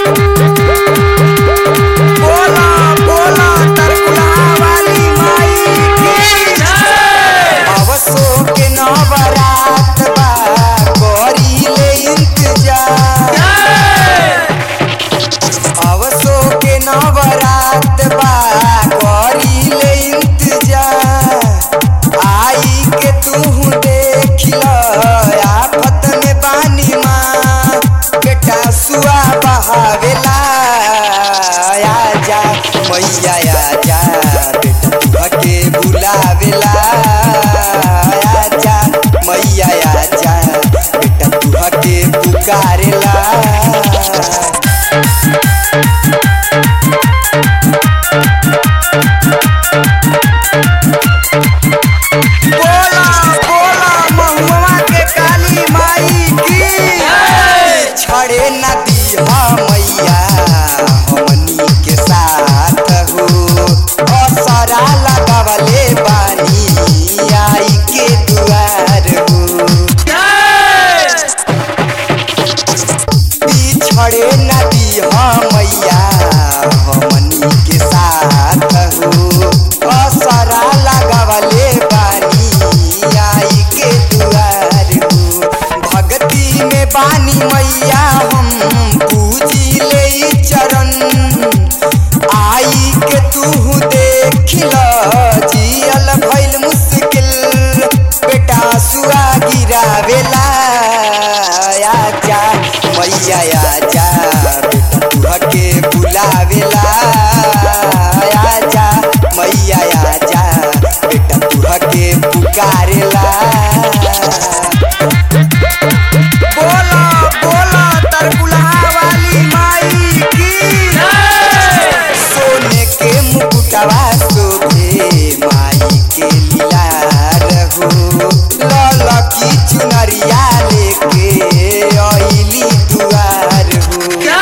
बोला बोला तरकुलहा वाली माई की अवसो के नवरात बा करी ले इंतजार अवसो के नवरात बा करी ले इंतजार आई के तू देख लो आफत में बानी माँ बेटा सुआ बहावेला आजा मैया आजा बेटा तुहके बुलावेला आजा मैया आजा बेटा तुहके पुकारेला बोला बोला महुआ के काली माई की छड़े नदी मैया हमनी के साथ हो असरा लगावले बानी आई के दुआर हो पिछड़े नदी मैया हमनी के साथ हो असरा लगावले बानी आई के दुआर हो भक्ति में बानी मैया हम पूजी ले चरण आई के तू देख लो जियल भइल मुश्किल बेटा सुआ गिरावेला आजा मैया आजा बेटा तुहके बुलावेला आजा मैया आजा बेटा तुहके पुकारेला बोला बोला तरकुलहा वाली माई की सोने के मुकुटवा शोभे माई के लीलार हो ललकी चुनरिया लेके अइली दुआर हो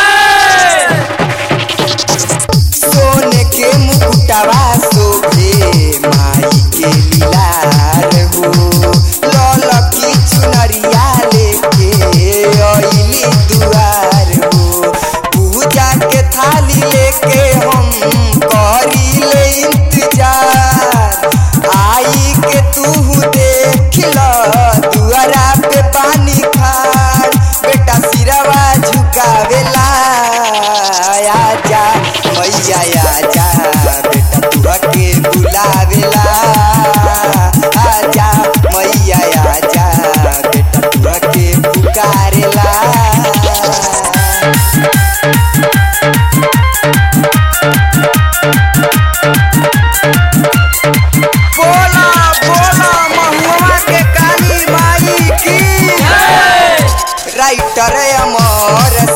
सोने के मुकुटवा शोभे माई के लीलार हो ललकी चुनरिया लेके अइली दुआर हो पूजा के थाली लेके हम करी ले इंतजार आई के तू देख लो दुआरा पे पानी खार बेटा सिरवा झुकावेला आजा मैया आजा बेटा तुहके बुलावेला आजा मैया आजा बेटा तुहके पुकारेला बोला बोला महुआ के काली माई की राइटर अमर